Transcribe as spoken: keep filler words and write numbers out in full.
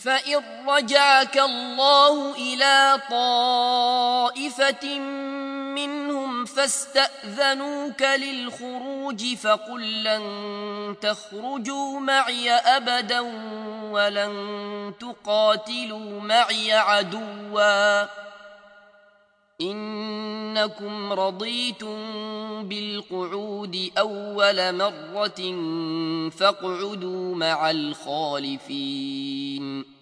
فإن رجعك الله إلى طائفة منهم فاستأذنوك للخروج فقل لن تخرجوا معي أبدا ولن تقاتلوا معي عدوا إنكم رضيتم بالقعود أول مرة فاقعدوا مع الخالفين